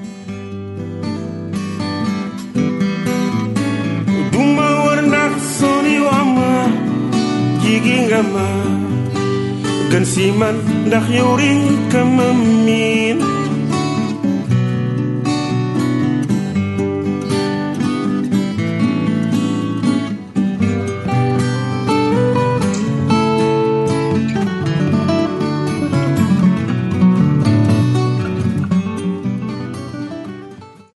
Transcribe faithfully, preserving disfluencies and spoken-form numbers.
duma war ndax sori wama jigi nga ma gën si man ndax yow rekk ma miin